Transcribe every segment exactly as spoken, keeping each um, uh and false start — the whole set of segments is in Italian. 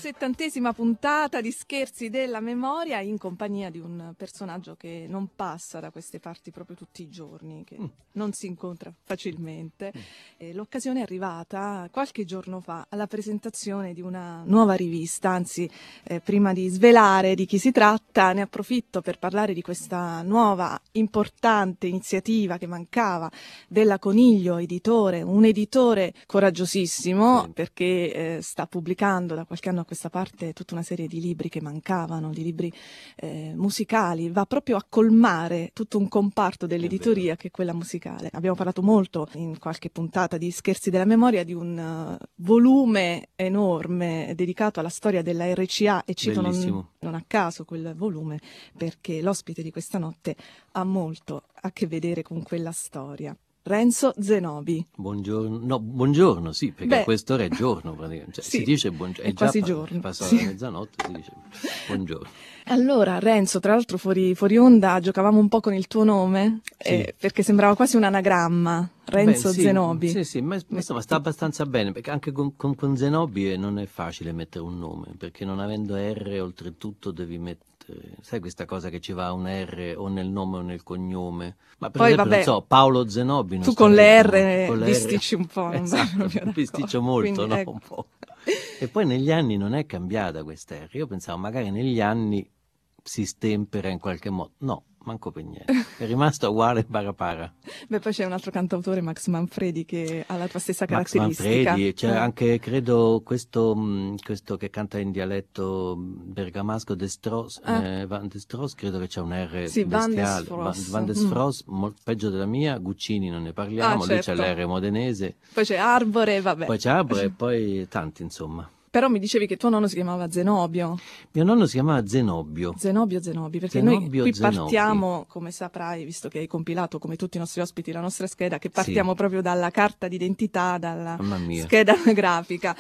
settantesima puntata di Scherzi della Memoria in compagnia di un personaggio che non passa da queste parti proprio tutti i giorni, che mm. non si incontra facilmente. Mm. E l'occasione è arrivata qualche giorno fa alla presentazione di una nuova rivista, anzi eh, prima di svelare di chi si tratta ne approfitto per parlare di questa nuova importante iniziativa che mancava della Coniglio Editore, un editore coraggiosissimo sì. perché eh, sta pubblicando da qualche anno a questa parte tutta una serie di libri che mancavano, di libri eh, musicali, va proprio a colmare tutto un comparto dell'editoria che è quella musicale. Abbiamo parlato molto in qualche puntata di Scherzi della Memoria di un uh, volume enorme dedicato alla storia della R C A e cito non, non a caso quel volume perché l'ospite di questa notte ha molto a che vedere con quella storia. Renzo Zenobi. Buongiorno, no, buongiorno, sì, perché Beh, a quest'ora è giorno praticamente. Cioè, sì, si dice buongiorno, è, è quasi già giorno. Passata sì. la mezzanotte, si dice buongiorno. Allora, Renzo, tra l'altro fuori, fuori onda giocavamo un po' con il tuo nome, sì. eh, perché sembrava quasi un anagramma, Renzo Beh, sì, Zenobi. Sì, sì, ma, ma insomma sta abbastanza bene, perché anche con, con, con Zenobi non è facile mettere un nome, perché non avendo R oltretutto devi mettere, sai questa cosa che ci va un R o nel nome o nel cognome, ma per Poi, esempio vabbè, non so, Paolo Zenobi non tu con le R con le bisticci R. un po', non esatto, bisticcio molto, Quindi, no? ecco. Un po'. E poi negli anni non è cambiata questa R, io pensavo magari negli anni si stempera in qualche modo, no, manco per niente, è rimasto uguale para para. Beh, poi c'è un altro cantautore, Max Manfredi, che ha la tua stessa Max caratteristica. Manfredi, c'è eh. anche, credo, questo, questo che canta in dialetto bergamasco, Destros, ah. eh, Van Destros, credo che c'è un R sì, bestiale. Van Desfros, Van Desfros mm. molto peggio della mia, Guccini non ne parliamo, ah, lui certo. c'è l'R modenese. Poi c'è Arbore, vabbè. Poi c'è Arbore e poi tanti, insomma. Però mi dicevi che tuo nonno si chiamava Zenobio. Mio nonno si chiamava Zenobio. Zenobio Zenobi, perché Zenobio, noi qui Zenobi. partiamo, come saprai, visto che hai compilato come tutti i nostri ospiti la nostra scheda, che partiamo sì. proprio dalla carta d'identità, dalla scheda anagrafica.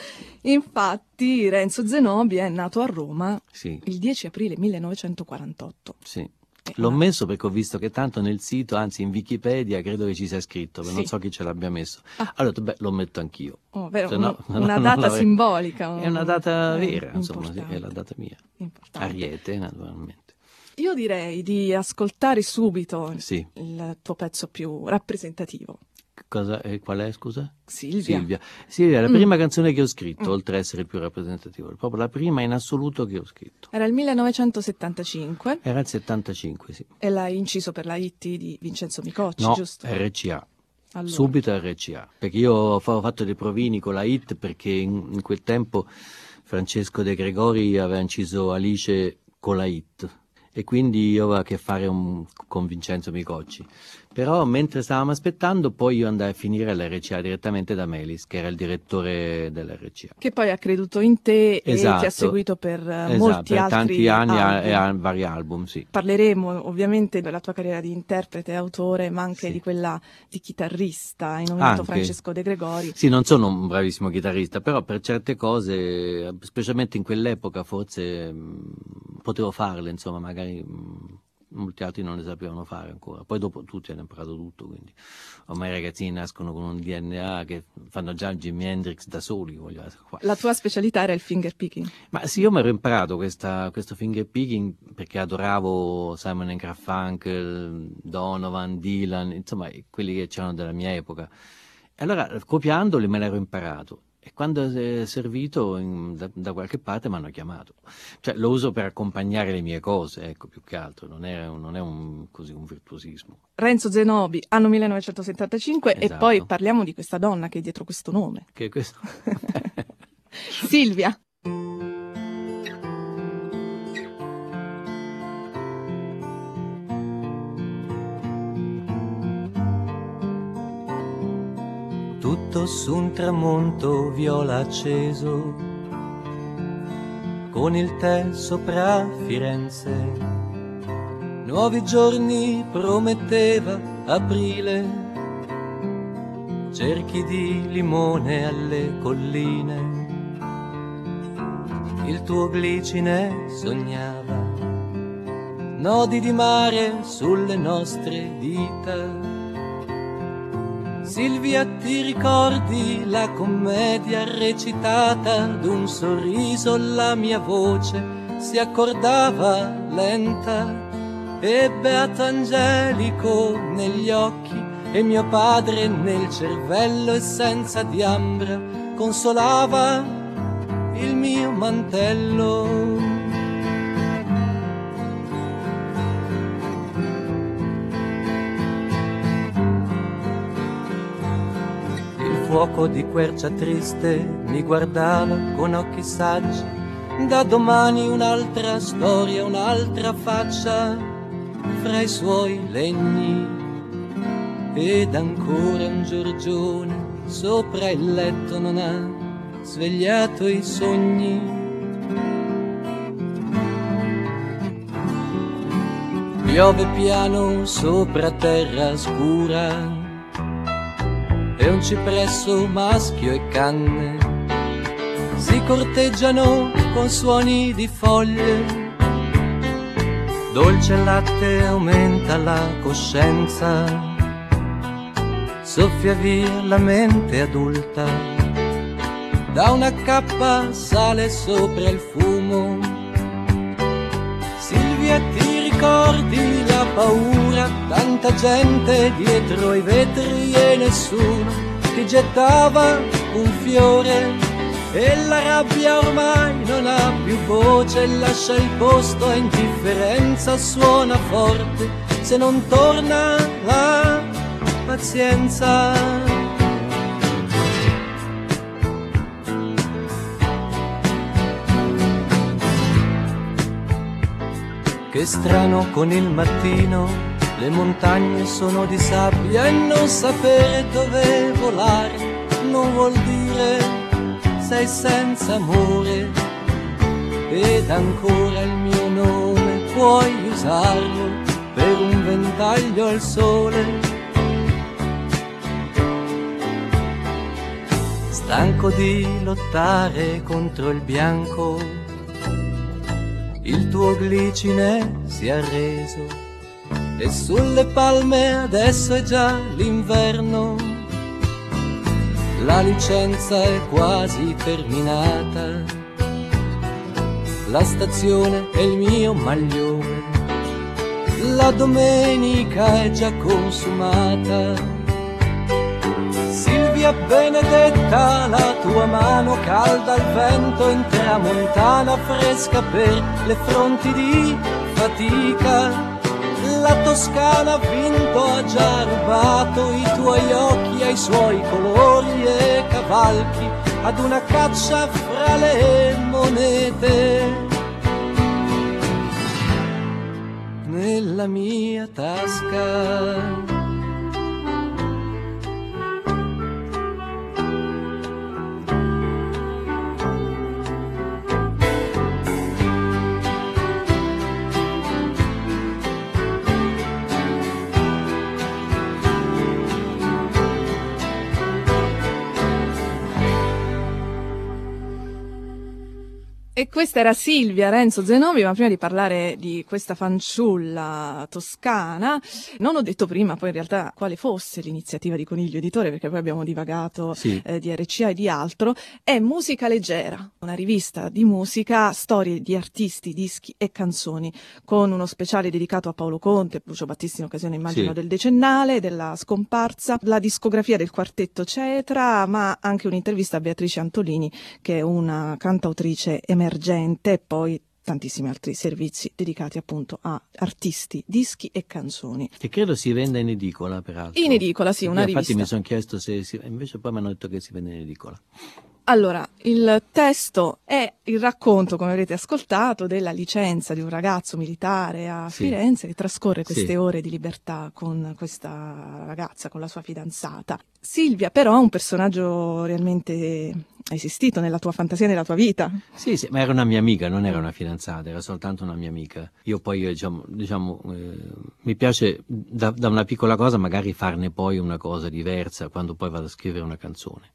Infatti Renzo Zenobi è nato a Roma sì. il dieci aprile millenovecentoquarantotto. Sì. L'ho messo perché ho visto che tanto nel sito, anzi in Wikipedia, credo che ci sia scritto, ma sì. non so chi ce l'abbia messo. Ah. Allora, beh, lo metto anch'io. Oh, vero, Se no, un, una data simbolica. È una data eh, vera, insomma, sì, è la data mia. Importante. Ariete, naturalmente. Io direi di ascoltare subito sì. il tuo pezzo più rappresentativo. Cosa, eh, qual è, scusa? Silvia. Silvia, Silvia è la mm. prima canzone che ho scritto, mm. oltre a essere il più rappresentativo, proprio la prima in assoluto che ho scritto. Era il millenovecentosettantacinque. Era il settantacinque, sì. E l'hai inciso per la hit di Vincenzo Micocci, no, giusto? R C A. Allora. Subito R C A, perché io ho fatto dei provini con la hit perché in, in quel tempo Francesco De Gregori aveva inciso Alice con la hit e quindi io avevo a che fare un, con Vincenzo Micocci. Però mentre stavamo aspettando poi io andai a finire all'R C A direttamente da Melis, che era il direttore dell'R C A. Che poi ha creduto in te esatto. e ti ha seguito per esatto, molti per altri tanti anni album. e a vari album, sì. Parleremo ovviamente della tua carriera di interprete e autore, ma anche sì. di quella di chitarrista. Hai nominato anche. Francesco De Gregori. Sì, non sono un bravissimo chitarrista, però per certe cose, specialmente in quell'epoca, forse mh, potevo farle, insomma, magari... Mh, molti altri non le sapevano fare ancora, poi dopo tutti hanno imparato tutto, quindi ormai i ragazzini nascono con un D N A che fanno già Jimi Hendrix da soli. Voglio qua. La tua specialità era il finger picking? Ma sì, io mi ero imparato questa, questo finger picking perché adoravo Simon and Garfunkel, Donovan, Dylan, insomma quelli che c'erano della mia epoca, e allora copiandoli me l'ero imparato. E quando è servito in, da, da qualche parte mi hanno chiamato, cioè lo uso per accompagnare le mie cose, ecco, più che altro, non è, non è un, così un virtuosismo. Renzo Zenobi, anno millenovecentosettantacinque, esatto. E poi parliamo di questa donna che è dietro questo nome. Che è questo? Silvia. Tutto su un tramonto viola acceso, con il tè sopra Firenze. Nuovi giorni prometteva aprile, cerchi di limone alle colline. Il tuo glicine sognava, nodi di mare sulle nostre dita. Silvia, ti ricordi la commedia recitata d'un sorriso? La mia voce si accordava lenta e beato angelico negli occhi e mio padre nel cervello, e senza diambra consolava il mio mantello. Il fuoco di quercia triste mi guardava con occhi saggi. Da domani un'altra storia, un'altra faccia fra i suoi legni. Ed ancora un Giorgione sopra il letto non ha svegliato i sogni. Piove piano sopra terra scura e un cipresso maschio e canne si corteggiano con suoni di foglie. Dolce latte aumenta la coscienza, soffia via la mente adulta. Da una cappa sale sopra il fumo. Silvia, ti ricordi la paura? Tanta gente dietro ai vetri e nessuno ti gettava un fiore. E la rabbia ormai non ha più voce, lascia il posto a indifferenza, suona forte se non torna la pazienza. Che strano con il mattino, le montagne sono di sabbia e non sapere dove volare non vuol dire sei senza amore. Ed ancora il mio nome puoi usarlo per un ventaglio al sole. Stanco di lottare contro il bianco, il tuo glicine si è arreso e sulle palme adesso è già l'inverno. La licenza è quasi terminata, la stazione è il mio maglione, la domenica è già consumata. Silvia benedetta, la tua mano calda al vento in tramontana fresca per le fronti di fatica. La Toscana ha vinto, ha già rubato i tuoi occhi ai suoi colori e cavalchi ad una caccia fra le monete. Nella mia tasca E questa era Silvia Renzo Zenobi, ma prima di parlare di questa fanciulla toscana, non ho detto prima poi in realtà quale fosse l'iniziativa di Coniglio Editore, perché poi abbiamo divagato Sì. eh, di R C A e di altro. È Musica Leggera, una rivista di musica, storie di artisti, dischi e canzoni, con uno speciale dedicato a Paolo Conte, Lucio Battisti in occasione immagino Sì. del decennale, della scomparsa, la discografia del quartetto Cetra, ma anche un'intervista a Beatrice Antolini, che è una cantautrice emergente, e poi tantissimi altri servizi dedicati appunto a artisti, dischi e canzoni. Che credo si venda in edicola, peraltro. In edicola, sì, una Io, rivista. Infatti mi sono chiesto se si... invece poi mi hanno detto che si vende in edicola. Allora, il testo è il racconto, come avrete ascoltato, della licenza di un ragazzo militare a Sì. Firenze che trascorre queste Sì. ore di libertà con questa ragazza, con la sua fidanzata. Silvia però è un personaggio realmente esistito nella tua fantasia, nella tua vita. Sì, sì, ma era una mia amica, non era una fidanzata, era soltanto una mia amica. Io poi, diciamo, diciamo eh, mi piace da, da una piccola cosa magari farne poi una cosa diversa quando poi vado a scrivere una canzone.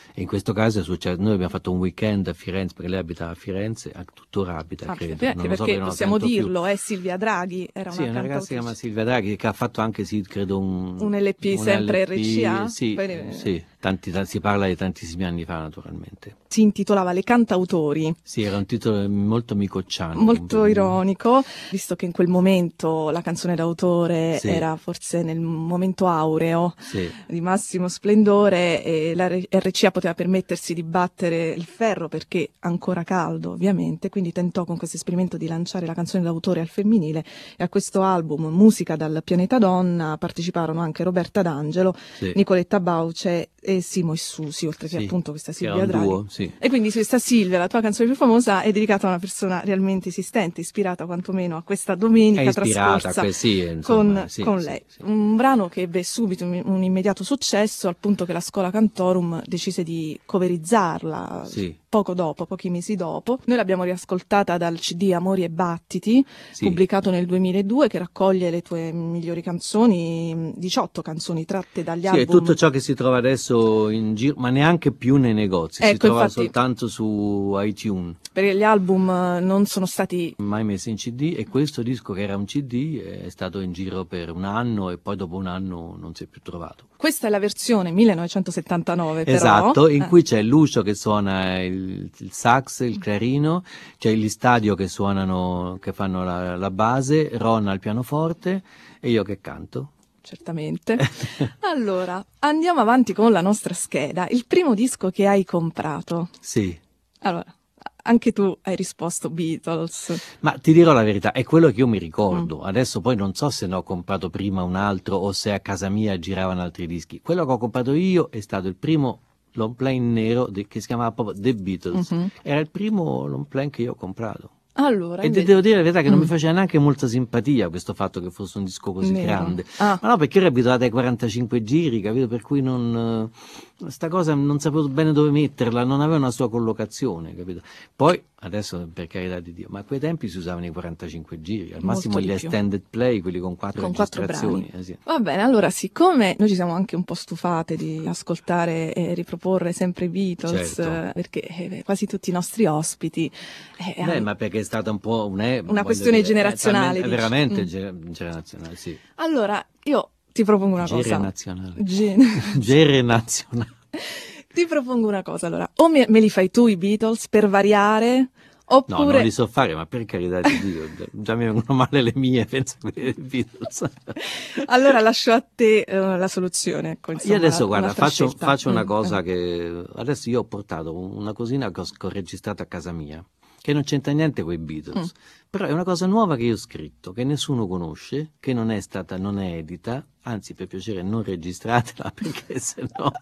E in questo caso è successo, noi abbiamo fatto un weekend a Firenze, perché lei abitava a Firenze, tuttora abita, Ah, credo. perché non lo so, perché non lo possiamo sento più. dirlo, è Silvia Draghi, era Sì, una una ragazza cantautrice. si chiama Silvia Draghi, che ha fatto anche, sì, credo un... Un L P un sempre L P, R C A? Sì, Poi- sì tanti, tanti- si parla di tantissimi anni fa, naturalmente. Si intitolava Le cantautori, Sì, era un titolo molto micocciano. molto ironico, visto che in quel momento la canzone d'autore Sì. era forse nel momento aureo Sì. di massimo splendore e la R C A poteva permettersi di battere il ferro perché ancora caldo, ovviamente, quindi tentò con questo esperimento di lanciare la canzone d'autore al femminile, e a questo album Musica dal pianeta Donna parteciparono anche Roberta D'Angelo, Sì. Nicoletta Bauce e Simo e Susi, oltre che Sì, appunto questa che era Silvia un Draghi. duo, sì. E quindi questa Silvia, la tua canzone più famosa, è dedicata a una persona realmente esistente, ispirata quantomeno a questa domenica È ispirata trascorsa a que- sì, insomma, con, sì, con sì, lei. sì. Un brano che ebbe subito un, un immediato successo, al punto che la Schola Cantorum decise di coverizzarla Sì. poco dopo, pochi mesi dopo. Noi l'abbiamo riascoltata dal C D Amori e Battiti, Sì. pubblicato nel duemiladue, che raccoglie le tue migliori canzoni, diciotto canzoni tratte dagli Sì, è album. tutto ciò che si trova adesso in giro, ma neanche più nei negozi, si Ecco, trova infatti- soltanto su iTunes, Perché gli album eh, non sono stati mai messo in C D, e questo disco, che era un C D, è stato in giro per un anno e poi dopo un anno non si è più trovato. Questa è la versione millenovecentosettantanove, però. Esatto, in Eh. cui c'è Lucio che suona il, il sax, il clarino, c'è gli Stadio che suonano, che fanno la, la base, Ron al pianoforte e io che canto. Certamente. Allora, andiamo avanti con la nostra scheda. Il primo disco che hai comprato. Sì. Allora, anche tu hai risposto Beatles. Ma ti dirò la verità, è quello che io mi ricordo. Adesso poi non so se ne ho comprato prima un altro o se a casa mia giravano altri dischi. Quello che ho comprato io è stato il primo long play nero de- che si chiamava proprio The Beatles. Mhm. Era il primo long play che io ho comprato. Allora, E invece- devo dire la verità che non Mm. mi faceva neanche molta simpatia questo fatto che fosse un disco così Nero. grande. Ah. Ma no, perché ero abituato ai quarantacinque giri, capito? Per cui non... eh, sta cosa non sapevo bene dove metterla, non aveva una sua collocazione, capito? Poi, adesso per carità di Dio, ma a quei tempi si usavano i quarantacinque giri, al Molto massimo di gli più. extended play, quelli con quattro Con quattro registrazioni. brani. eh, sì. Va bene, allora, siccome noi ci siamo anche un po' stufate di ascoltare e riproporre sempre i Beatles, Certo. eh, perché eh, quasi tutti i nostri ospiti eh, Beh, hanno- ma perché è stata un po' un Una voglio questione dire, è generazionale, talmente- È dici? veramente Mm. ge- generazionale, sì. Allora, io ti propongo una cosa. Generazionale. Gen- Generazionale. Ti propongo una cosa, allora, o me, me li fai tu i Beatles per variare, No, oppure non li so fare, ma per carità di Dio, già mi vengono male le mie, penso a quelle dei Beatles. allora lascio a te eh, la soluzione. Ecco, insomma, Io adesso, la- guarda, un'altra faccio, scelta. faccio una Mm, cosa eh. che... Adesso io ho portato una cosina che ho, che ho registrato a casa mia, che non c'entra niente con i Beatles, Mm. però è una cosa nuova che io ho scritto, che nessuno conosce, che non è stata, non è edita, anzi per piacere non registratela, perché sennò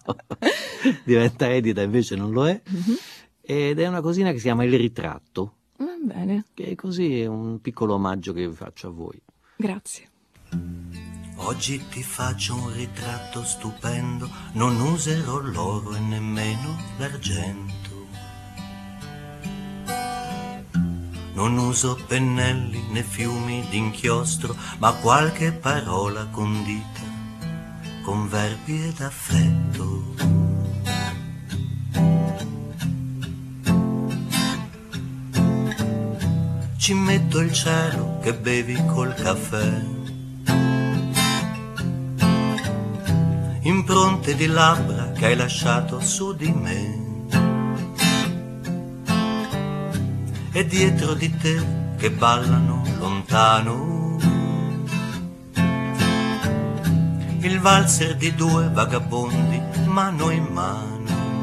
diventa edita, invece non lo è, Mhm. ed è una cosina che si chiama Il Ritratto, Va bene, che è così, è un piccolo omaggio che vi faccio a voi. grazie. Oggi ti faccio un ritratto stupendo, non userò l'oro e nemmeno l'argento. Non uso pennelli né fiumi d'inchiostro, ma qualche parola condita con verbi ed affetto. Ci metto il cielo che bevi col caffè, impronte di labbra che hai lasciato su di me, e dietro di te che ballano lontano il valzer di due vagabondi mano in mano.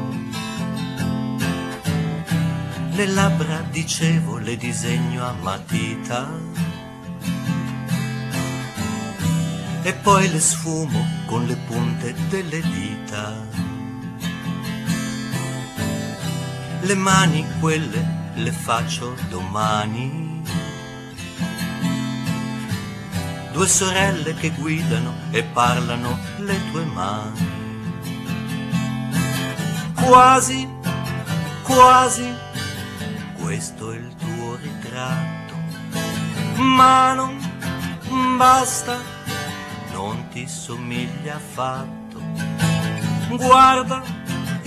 Le labbra, dicevo, le disegno a matita e poi le sfumo con le punte delle dita. Le mani, quelle, le faccio domani. Due sorelle che guidano e parlano le tue mani. Quasi, quasi, questo è il tuo ritratto, ma non basta, non ti somiglia affatto. Guarda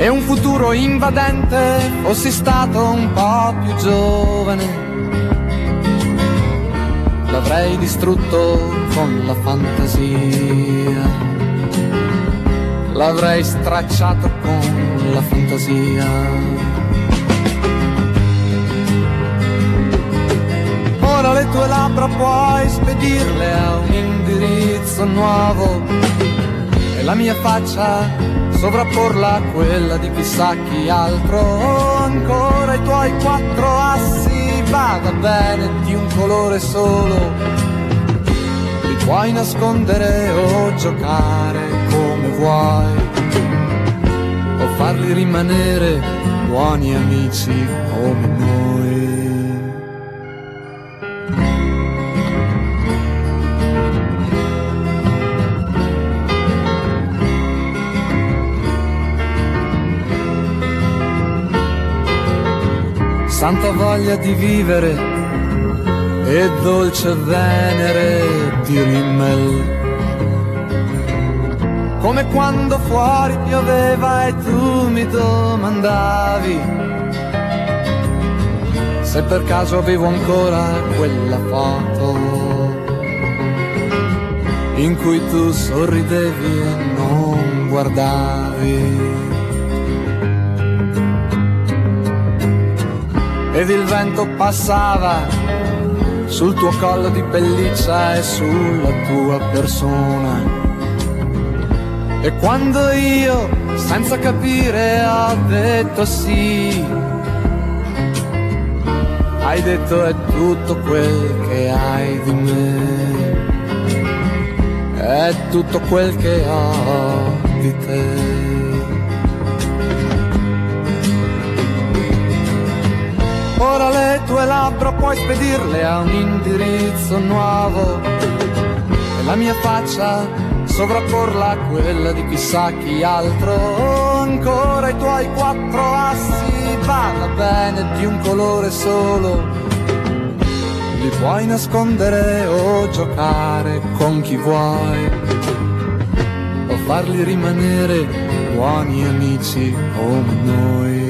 e un futuro invadente, fossi stato un po' più giovane, l'avrei distrutto con la fantasia, l'avrei stracciato con la fantasia. Ora le tue labbra puoi spedirle a un indirizzo nuovo e la mia faccia sovrapporla a quella di chissà chi altro. Ancora i tuoi quattro assi, vada bene, di un colore solo, li puoi nascondere o giocare come vuoi, o farli rimanere buoni amici come noi. Santa voglia di vivere e dolce venere di Rimmel, come quando fuori pioveva e tu mi domandavi se per caso avevo ancora quella foto in cui tu sorridevi e non guardavi. Ed il vento passava sul tuo collo di pelliccia e sulla tua persona. E quando io, senza capire, ho detto sì, hai detto è tutto quel che hai di me, è tutto quel che ho di te. Ora le tue labbra puoi spedirle a un indirizzo nuovo e la mia faccia sovrapporla a quella di chissà chi altro. Ancora i tuoi quattro assi, vada bene, di un colore solo, li puoi nascondere o giocare con chi vuoi, o farli rimanere buoni amici come noi.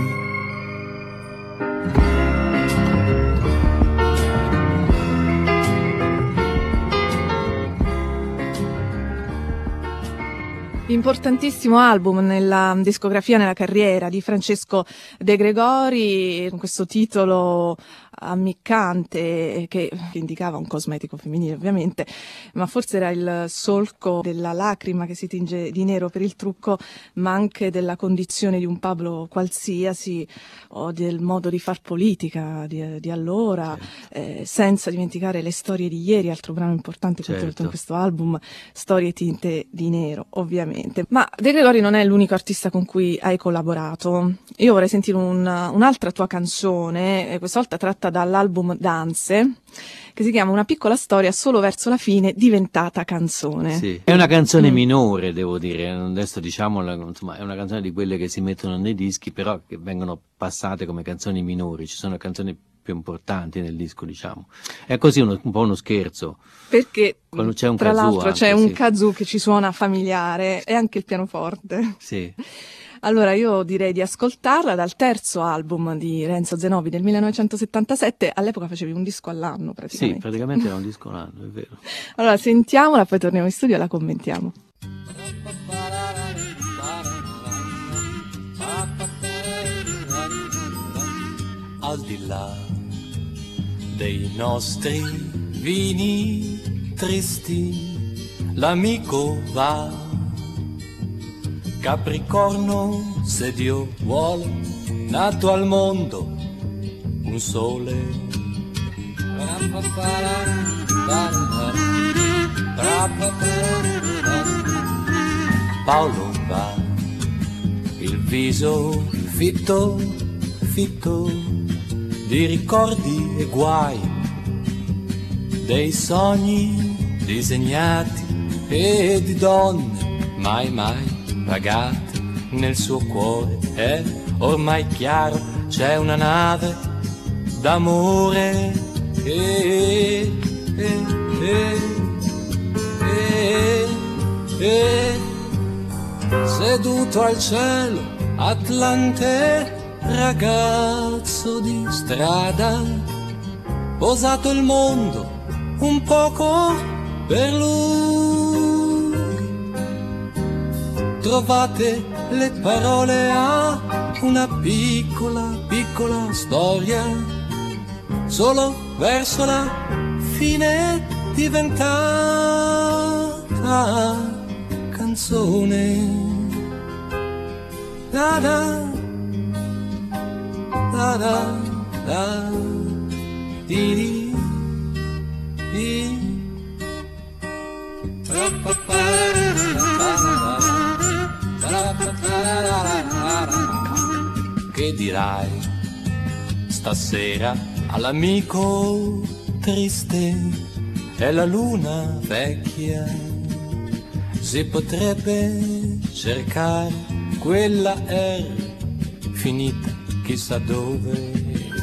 Importantissimo album nella discografia, nella carriera di Francesco De Gregori, con questo titolo ammiccante che indicava un cosmetico femminile ovviamente, ma forse era il solco della lacrima che si tinge di nero per il trucco, ma anche della condizione di un Pablo qualsiasi o del modo di far politica di, di allora, certo. eh, senza dimenticare le storie di ieri, altro brano importante contenuto certo. in questo album, Storie tinte di nero ovviamente. Ma De Gregori non è l'unico artista con cui hai collaborato. Io vorrei sentire un, un'altra tua canzone, questa volta tratta dall'album Danze, che si chiama Una piccola storia solo verso la fine diventata canzone. Sì. È una canzone mm. minore, devo dire, adesso diciamola, insomma, è una canzone di quelle che si mettono nei dischi, però che vengono passate come canzoni minori. Ci sono canzoni più importanti nel disco, diciamo. È così uno, un po' uno scherzo. Perché c'è un tra l'altro anche, c'è sì. un kazoo che ci suona familiare e anche il pianoforte. Sì. Allora io direi di ascoltarla dal terzo album di Renzo Zenobi del millenovecentosettantasette. All'epoca facevi un disco all'anno praticamente. Sì, praticamente era un disco all'anno, è vero. Allora sentiamola, poi torniamo in studio e la commentiamo. Al di là dei nostri vini tristi, l'amico va. Capricorno, se Dio vuole, nato al mondo un sole. Paolo va, il viso fitto, fitto di ricordi e guai, dei sogni disegnati e di donne mai mai pagate nel suo cuore. È ormai chiaro, c'è una nave d'amore e, e, e, e, e, seduto al cielo Atlante, ragazzo di strada, posato il mondo un poco per lui. Trovate le parole a una piccola, piccola storia, solo verso la fine diventata canzone. Da da da da da di di di. Che dirai stasera all'amico triste? È la luna vecchia, si potrebbe cercare, quella è finita chissà dove.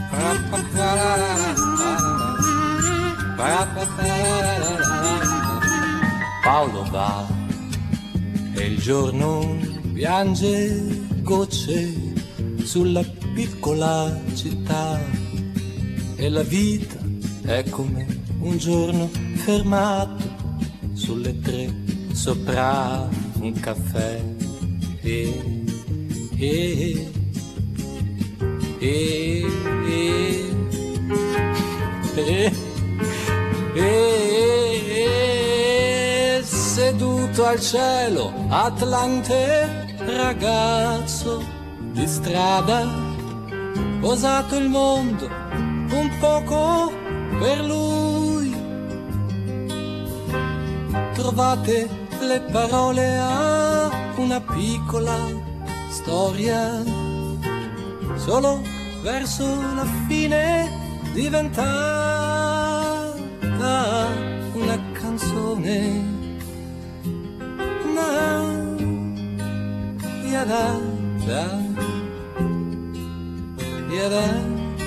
Paolo va e il giorno piange gocce sulla piccola città, e la vita è come un giorno fermato sulle tre sopra un caffè. E, e, e, e, e, e, seduto al cielo, Atlante, ragazzo di strada, posato il mondo un poco per lui. Trovate le parole a una piccola storia, solo verso la fine diventata una canzone. Na, ya da, da, ya da.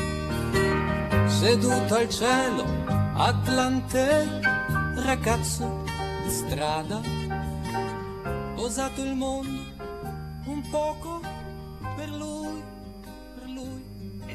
Seduto al cielo, Atlante, ragazzo di strada, posato il mondo un poco per lui, per lui.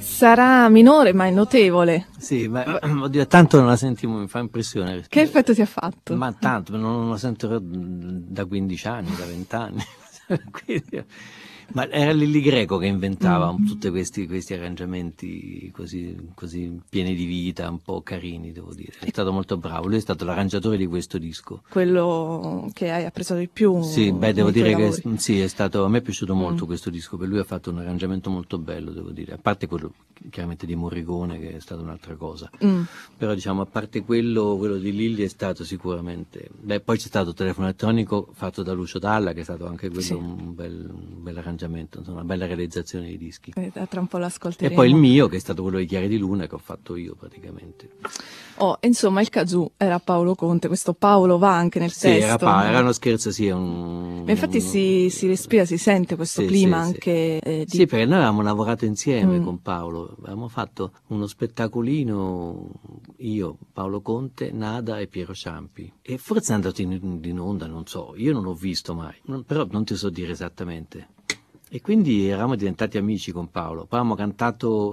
Sarà minore ma è notevole. Sì, ma oddio, tanto non la sentiamo, mi fa impressione. Che effetto ti ha fatto? Ma tanto, non la sento da quindici anni, da venti anni. Quindi, ma era Lilli Greco che inventava mm. tutti questi, questi arrangiamenti così, così pieni di vita, un po' carini, devo dire. È stato molto bravo, lui è stato l'arrangiatore di questo disco. Quello che hai apprezzato di più? Sì, beh, devo dire che lavori. sì, è stato, a me è piaciuto molto mm. questo disco, per lui ha fatto un arrangiamento molto bello, devo dire, a parte quello chiaramente di Morricone, che è stata un'altra cosa. Mm. Però diciamo, a parte quello, quello di Lilli è stato sicuramente... Beh, poi c'è stato il telefono elettronico fatto da Lucio Dalla, che è stato anche quello sì. un, bel, un bel arrangiamento, insomma, una bella realizzazione dei dischi. Eh, tra un po' l'ascolteremo. E poi il mio, che è stato quello di Chiari di Luna, che ho fatto io praticamente. Oh, insomma, il kazoo era Paolo Conte, questo Paolo va anche nel sì, testo. Era, pa- era uno scherzo, sì. Un, Ma infatti si, si respira, si sente questo sì, clima sì, anche... Sì. Eh, di... sì, perché noi avevamo lavorato insieme mm. con Paolo, avevamo fatto uno spettacolino, io, Paolo Conte, Nada e Piero Ciampi. E forse è andato in, in onda, non so, io non l'ho visto mai, non, però non ti so dire esattamente. E quindi eravamo diventati amici con Paolo. Poi avevamo cantato,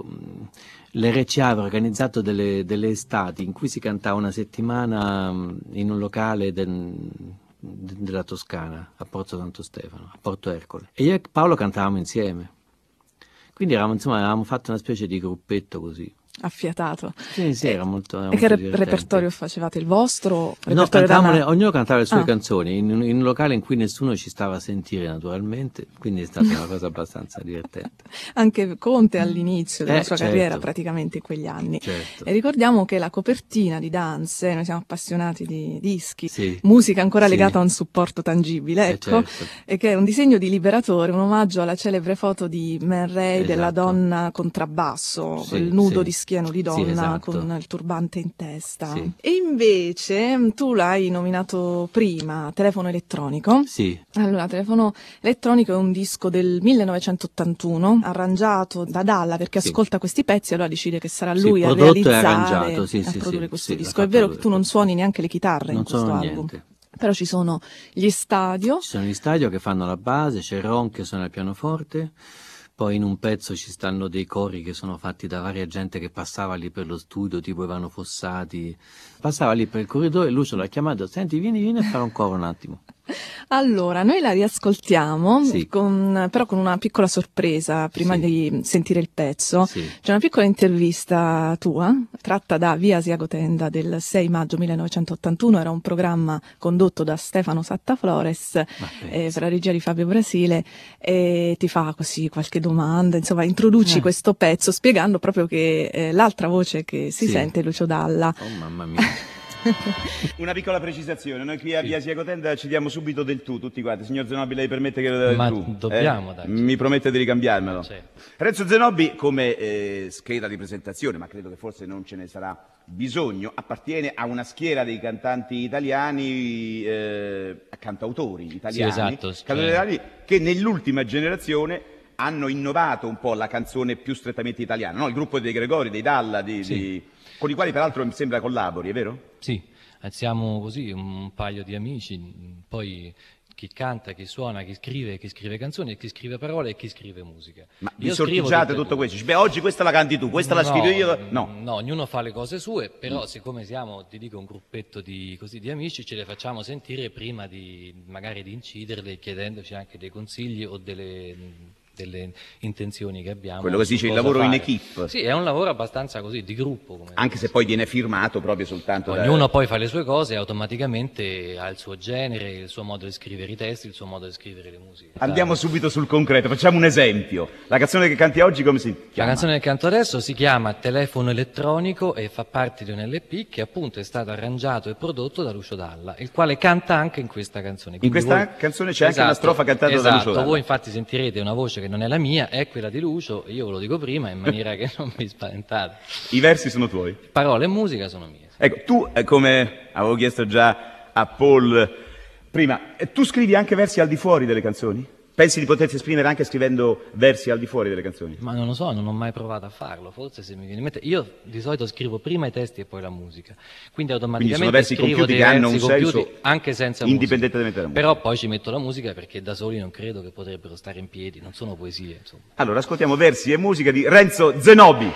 l'R C A aveva organizzato delle, delle estati in cui si cantava una settimana in un locale del, della Toscana, a Porto Santo Stefano, a Porto Ercole. E io e Paolo cantavamo insieme. Quindi eravamo, insomma, avevamo fatto una specie di gruppetto così. Affiatato. Sì, sì, era molto, era e che molto re- repertorio facevate? Il vostro? No, cantavamo le, ognuno cantava le sue ah. canzoni in, in un locale in cui nessuno ci stava a sentire naturalmente, quindi è stata una cosa abbastanza divertente. Anche Conte all'inizio della eh, sua certo. carriera, praticamente in quegli anni. Certo. E ricordiamo che la copertina di Danze, noi siamo appassionati di dischi, sì. musica ancora sì. legata a un supporto tangibile, ecco, eh, certo. e che è un disegno di Liberatore, un omaggio alla celebre foto di Man Ray esatto. della donna contrabbasso, sì, il nudo sì. di schieno di donna. Sì, esatto. Con il turbante in testa. Sì. E invece tu l'hai nominato prima, Telefono elettronico. Sì. Allora, Telefono elettronico è un disco del millenovecentottantuno, arrangiato da Dalla, perché sì. ascolta questi pezzi e allora decide che sarà sì, lui a realizzare, e arrangiato, sì, a sì, produrre sì, questo sì, disco. È vero che tu non suoni neanche le chitarre non in questo sono album. Niente. Però ci sono gli stadio. Ci sono gli stadio che fanno la base, c'è Ron che suona il pianoforte, poi in un pezzo ci stanno dei cori che sono fatti da varia gente che passava lì per lo studio, tipo Ivano Fossati, passava lì per il corridoio e Lucio l'ha chiamato, senti vieni vieni a fare un coro un attimo. Allora, noi la riascoltiamo, Sì. con, però con una piccola sorpresa prima Sì. di sentire il pezzo. Sì. C'è una piccola intervista tua, tratta da Via Asiagotenda del sei maggio millenovecentottantuno, era un programma condotto da Stefano Sattaflores, eh, per la regia di Fabio Brasile, e ti fa così qualche domanda, insomma introduci Eh. questo pezzo spiegando proprio che eh, l'altra voce che si Sì. sente è Lucio Dalla. Oh mamma mia. Una piccola precisazione, noi qui a Via Asiagotenda ci diamo subito del tu, tutti quanti. Signor Zenobi, lei permette che lo dia del Ma tu? dobbiamo, Eh? dai. Mi promette di ricambiarmelo? Certo. Renzo Zenobi, come eh, scheda di presentazione, ma credo che forse non ce ne sarà bisogno, appartiene a una schiera dei cantanti italiani, eh, cantautori italiani, Sì, esatto, cantautori italiani che nell'ultima generazione hanno innovato un po' la canzone più strettamente italiana, no? Il gruppo dei Gregori, dei Dalla, di, Sì. di- con i quali peraltro mi sembra collabori, è vero? Sì, siamo così un paio di amici, poi chi canta, chi suona, chi scrive, chi scrive canzoni, chi scrive parole e chi scrive musica. Ma vi Io scrivo sorteggiate tutte e tutto due. questo? Dici, beh, oggi questa la canti tu, questa la No, scrivo io. No. No, ognuno fa le cose sue, però siccome siamo, ti dico, un gruppetto di, così, di amici, ce le facciamo sentire prima di magari di inciderle, chiedendoci anche dei consigli o delle, delle intenzioni che abbiamo. Quello che si dice su il cosa lavoro in fare. equipe. Sì, è un lavoro abbastanza così, di gruppo. Come Anche se poi viene firmato proprio soltanto da... Ognuno poi fa le sue cose e automaticamente ha il suo genere, il suo modo di scrivere i testi, il suo modo di scrivere le musiche. Andiamo subito sul concreto, facciamo un esempio. La canzone che canti oggi come si chiama? La canzone che canto adesso si chiama Telefono elettronico e fa parte di un L P che appunto è stato arrangiato e prodotto da Lucio Dalla, il quale canta anche in questa canzone. In Quindi questa voi- canzone c'è anche una Esatto, strofa cantata da esatto, Lucio Dalla. Voi infatti sentirete una voce che non è la mia, è quella di Lucio, io ve lo dico prima in maniera che non vi spaventate. I versi sono tuoi. Parole e musica sono mie. Ecco, tu, eh, come avevo chiesto già a Paul prima, eh, tu scrivi anche versi al di fuori delle canzoni? Pensi di poterti esprimere anche scrivendo versi al di fuori delle canzoni? Ma non lo so, non ho mai provato a farlo, forse se mi viene in mente. Io di solito scrivo prima i testi e poi la musica, quindi automaticamente sono versi scrivo compiuti dei che hanno versi un compiuti senso anche senza indipendentemente dalla musica. musica. Però poi ci metto la musica perché da soli non credo che potrebbero stare in piedi, non sono poesie, insomma. Allora, ascoltiamo versi e musica di Renzo Zenobi.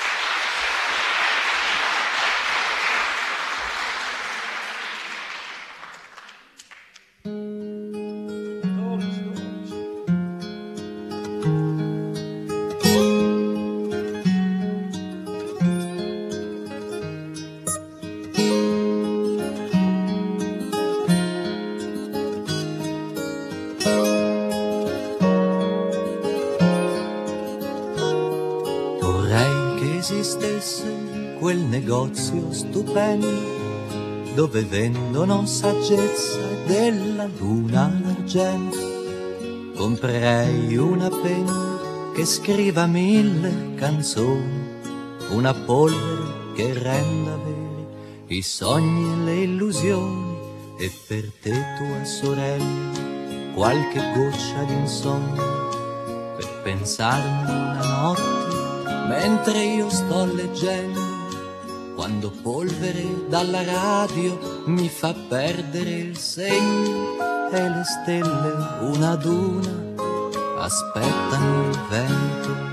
Vorrei che esistesse quel negozio stupendo dove vendono saggezza della luna d'argento. Comprerei una penna che scriva mille canzoni, una polvere che renda veri i sogni e le illusioni, e per te, tua sorella, qualche goccia di insonnia per pensarmi una notte mentre io sto leggendo, quando polvere dalla radio mi fa perdere il segno e le stelle una ad una aspettano il vento.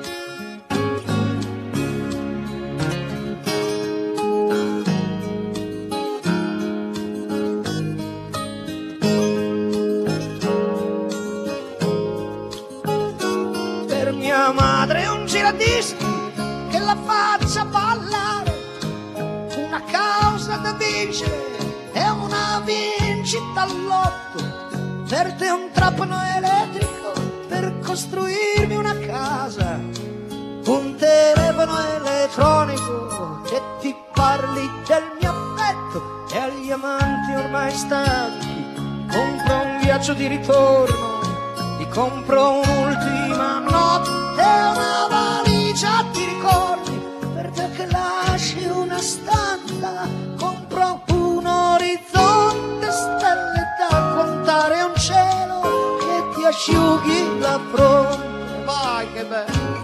Per mia madre un giradischi che la faccia ballare, una causa da vincere e una vincita all'otto, per te un trapano elettrico per costruirmi una casa, un telefono elettronico che ti parli del mio affetto, e agli amanti ormai stanchi compro un viaggio di ritorno, ti compro un'ultima notte e una valigia di ricordi, per te che lasci una stanza, compro un orizzonte, stelle da contare, un cielo che ti asciughi la fronte. Vai che bello!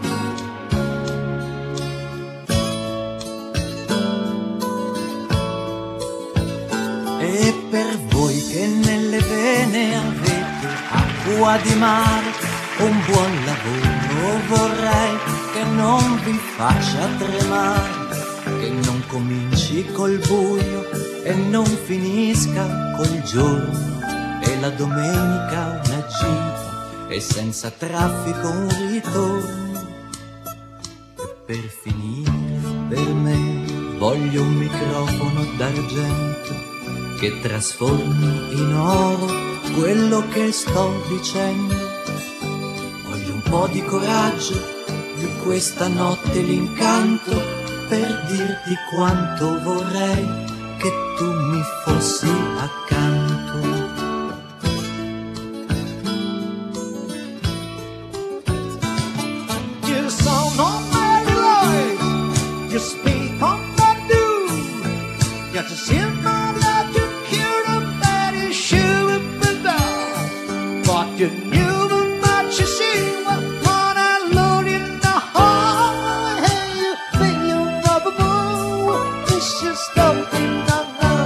E per voi che nelle vene avete acqua di mare, un buon lavoro vorrei che non vi faccia tremare, che non cominci col buio e non finisca col giorno, e la domenica una gita e senza traffico un ritorno. E per finire, per me, voglio un microfono d'argento che trasformi in oro quello che sto dicendo. Voglio un po' di coraggio, di questa notte l'incanto, per dirti quanto vorrei che tu mi fossi accanto. You saw no mighty light, you speak on the doom, you just see my love, you cure the bad issue with the down, but you knew the much you see what one alone in the heart. Hey, you think you're lovable, it's just something I know.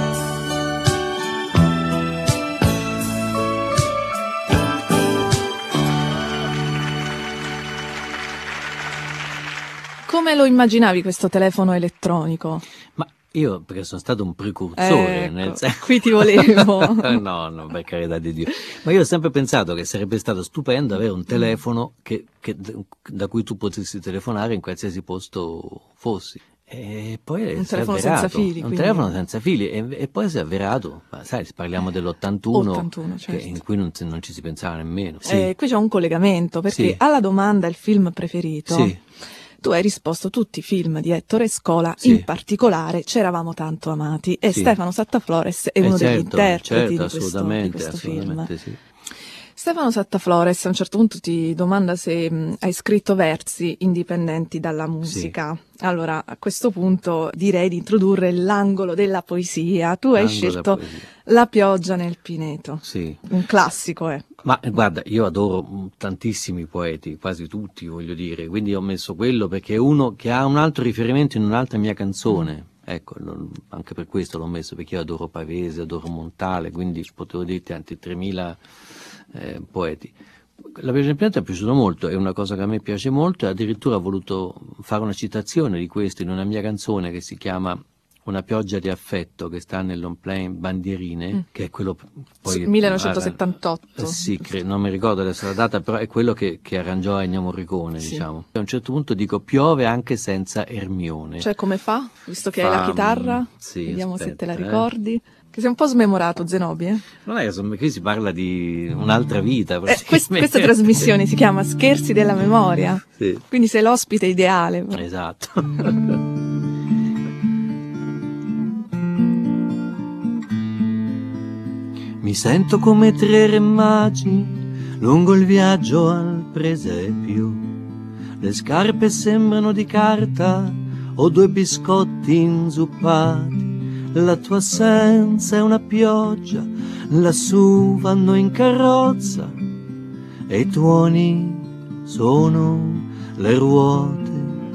Come lo immaginavi questo telefono elettronico? Ma io, perché sono stato un precursore, Ecco, nel senso... qui ti volevo. No, no, per carità di Dio. Ma io ho sempre pensato che sarebbe stato stupendo avere un telefono che, che- da cui tu potessi telefonare in qualsiasi posto fossi. E poi Un si è telefono avverato. senza fili, Un quindi. telefono senza fili e, e poi si è avverato. Ma sai, parliamo dell'ottantuno, ottantuno, che- certo. in cui non, si- non ci si pensava nemmeno. Sì, Eh, qui c'è un collegamento, perché Sì. alla domanda il film preferito, sì, tu hai risposto tutti i film di Ettore Scola, Sì. in particolare C'eravamo tanto amati, e Sì. Stefano Sattaflores è Eh, uno degli certo, interpreti certo, di questo, di assolutamente, questo film. assolutamente sì. Stefano Sattaflores a un certo punto ti domanda se mh, hai scritto versi indipendenti dalla musica. Allora, a questo punto direi di introdurre l'angolo della poesia. Tu hai Angolo scelto della poesia. La pioggia nel pineto, Sì. un classico, ecco. Ma eh, guarda, io adoro mm, tantissimi poeti, quasi tutti, voglio dire, quindi ho messo quello perché è uno che ha un altro riferimento in un'altra mia canzone. Ecco, non- anche per questo l'ho messo, perché io adoro Pavese, adoro Montale, quindi potevo dirti anche tremila eh, poeti. La pioggia nel pianeta è piaciuto molto, è una cosa che a me piace molto, e addirittura ho voluto fare una citazione di questo in una mia canzone che si chiama Una pioggia di affetto, che sta nel long play Bandierine, che è quello poi... millenovecentosettantotto. Eh, sì, cre- non mi ricordo adesso la data, però è quello che, che arrangiò Ennio Morricone, Sì. diciamo. A un certo punto dico piove anche senza Ermione. Cioè, come fa? Visto che hai Fa, la chitarra, mm, sì, vediamo se te la aspetta, eh. ricordi. Che sei un po' smemorato, Zenobi, eh? Non è che insomma, qui si parla di un'altra vita. Eh, quest- praticamente. questa trasmissione si chiama Scherzi della memoria, Sì, quindi sei l'ospite ideale. esatto. Mi sento come tre re magi lungo il viaggio al presepio. Le scarpe sembrano di carta o due biscotti inzuppati. La tua assenza è una pioggia, lassù vanno in carrozza e i tuoni sono le ruote.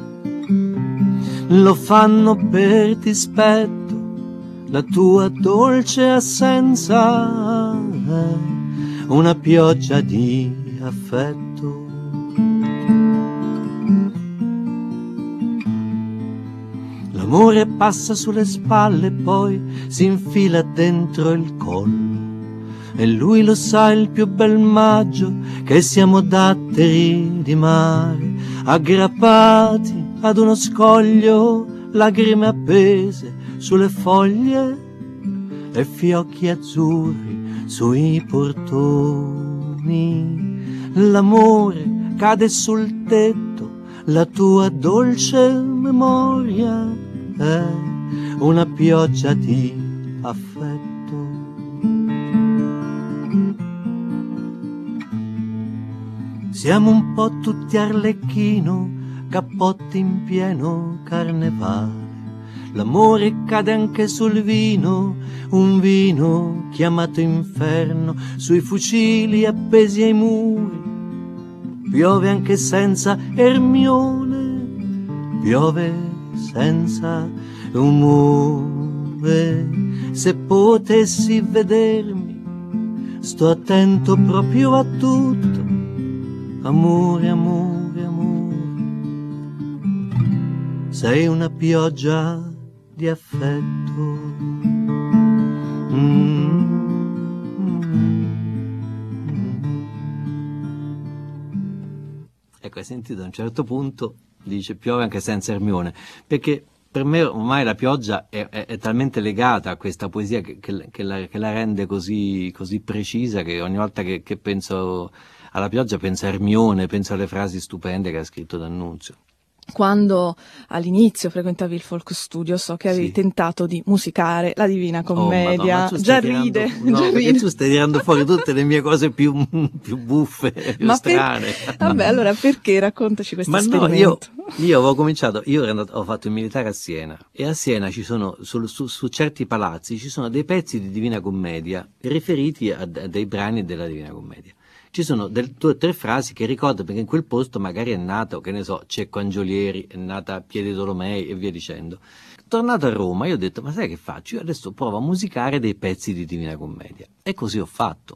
Lo fanno per dispetto, la tua dolce assenza è una pioggia di affetto. L'amore passa sulle spalle, poi si infila dentro il collo. E lui lo sa, il più bel maggio, che siamo datteri di mare, aggrappati ad uno scoglio, lacrime appese sulle foglie e fiocchi azzurri sui portoni. L'amore cade sul tetto, la tua dolce memoria è una pioggia di affetto. Siamo un po' tutti Arlecchino, cappotti in pieno carnevale. L'amore cade anche sul vino, un vino chiamato inferno, sui fucili appesi ai muri. Piove anche senza Ermione, piove senza umore. Se potessi vedermi sto attento proprio a tutto, amore, amore, amore, sei una pioggia di affetto. Mm. Ecco, hai sentito, a un certo punto dice piove anche senza Ermione, perché per me ormai la pioggia è, è, è talmente legata a questa poesia che, che, che, la, che la rende così, così precisa, che ogni volta che, che penso alla pioggia penso a Ermione, penso alle frasi stupende che ha scritto D'Annunzio. Quando all'inizio frequentavi il Folk Studio, so che avevi Sì. tentato di musicare la Divina Commedia. Oh, Madonna, già tirando, ride, no, già perché ride. tu stai tirando fuori tutte le mie cose più, più buffe, più Ma per- strane. Vabbè, allora perché? Raccontaci questo Ma no, esperimento. io, io avevo cominciato, io ero andato, ho fatto il militare a Siena, e a Siena ci sono, su, su, su certi palazzi, ci sono dei pezzi di Divina Commedia riferiti a, a dei brani della Divina Commedia. Ci sono del, due o tre frasi che ricordo, perché in quel posto magari è nato, che ne so, Cecco Angiolieri, è nata Piede Tolomei e via dicendo. Tornato a Roma, io ho detto, ma sai che faccio? Io adesso provo a musicare dei pezzi di Divina Commedia. E così ho fatto.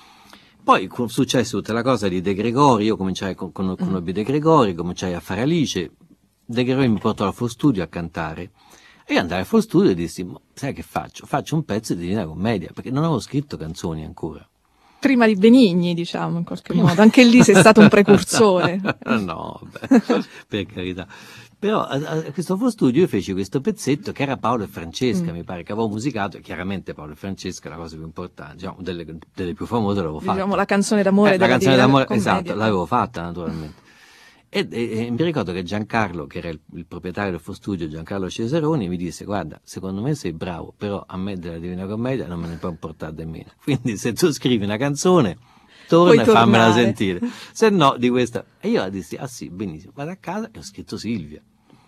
Poi è successa tutta la cosa di De Gregori, io cominciai con, con, con Obi De Gregori, cominciai a fare Alice, De Gregori mi portò al Folk Studio a cantare. E io andai al Folk Studio e dissi, sai che faccio? Faccio un pezzo di Divina Commedia, perché non avevo scritto canzoni ancora. Prima di Benigni, diciamo, in qualche modo. Anche lì sei stato un precursore. No, beh, per carità. Però a, a questo Folk Studio io feci questo pezzetto che era Paolo e Francesca, mm. mi pare che avevo musicato, e chiaramente Paolo e Francesca è la cosa più importante, diciamo, delle, delle più famose l'avevo fatta. Diciamo la canzone d'amore eh, della la canzone Divina d'amore, Commedia. esatto, l'avevo fatta naturalmente. E, e, e mi ricordo che Giancarlo, che era il, il proprietario del Folk Studio, Giancarlo Cesaroni, mi disse, guarda, secondo me sei bravo, però a me della Divina Commedia non me ne puoi portare nemmeno. Quindi se tu scrivi una canzone, torna Puoi e fammela tornare. sentire. Se no, di questa... E io dissi, ah sì, benissimo, vado a casa e ho scritto Silvia.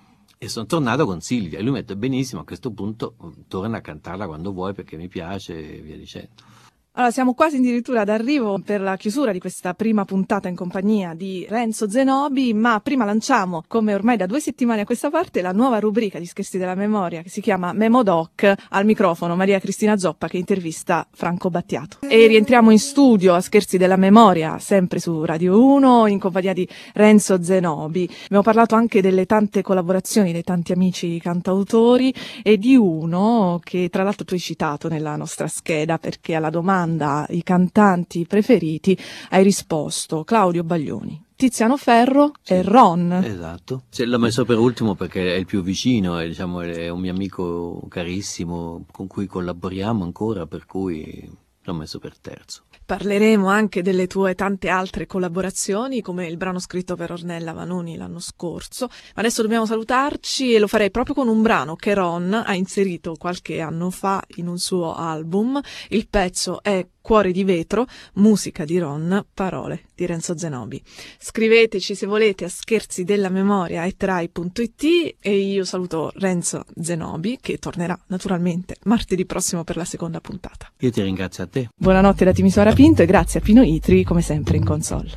E sono tornato con Silvia. E lui mi ha detto, benissimo, a questo punto torna a cantarla quando vuoi perché mi piace e via dicendo. Allora, siamo quasi addirittura d'arrivo per la chiusura di questa prima puntata in compagnia di Renzo Zenobi, ma prima lanciamo, come ormai da due settimane a questa parte, la nuova rubrica di Scherzi della Memoria che si chiama Memo Doc. Al microfono Maria Cristina Zoppa che intervista Franco Battiato. E rientriamo in studio a Scherzi della Memoria, sempre su Radio uno, in compagnia di Renzo Zenobi. Abbiamo parlato anche delle tante collaborazioni dei tanti amici cantautori e di uno che tra l'altro tu hai citato nella nostra scheda, perché alla domanda i cantanti preferiti hai risposto Claudio Baglioni, Tiziano Ferro Sì. e Ron. Esatto. Sì, l'ho messo per ultimo perché è il più vicino, è, diciamo, è un mio amico carissimo con cui collaboriamo ancora, per cui l'ho messo per terzo. Parleremo anche delle tue tante altre collaborazioni, come il brano scritto per Ornella Vanoni l'anno scorso, ma adesso dobbiamo salutarci e lo farei proprio con un brano che Ron ha inserito qualche anno fa in un suo album. Il pezzo è Cuore di vetro, musica di Ron, parole di Renzo Zenobi. Scriveteci se volete a scherzi della memoria chiocciola rai punto it e io saluto Renzo Zenobi, che tornerà naturalmente martedì prossimo per la seconda puntata. Io ti ringrazio a te. Buonanotte da Timisoara Pinto e grazie a Pino Itri, come sempre in console.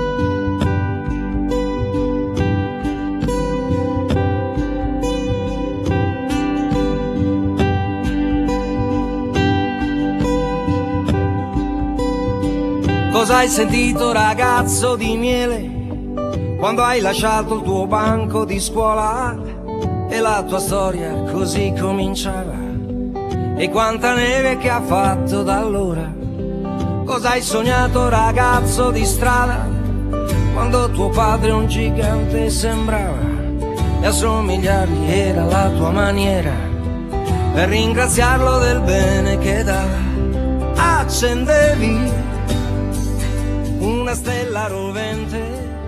Cosa hai sentito, ragazzo di miele, quando hai lasciato il tuo banco di scuola e la tua storia così cominciava? E quanta neve che ha fatto da allora? Cosa hai sognato, ragazzo di strada, quando tuo padre un gigante sembrava e a somigliargli era la tua maniera per ringraziarlo del bene che dava? Accendevi una stella rovente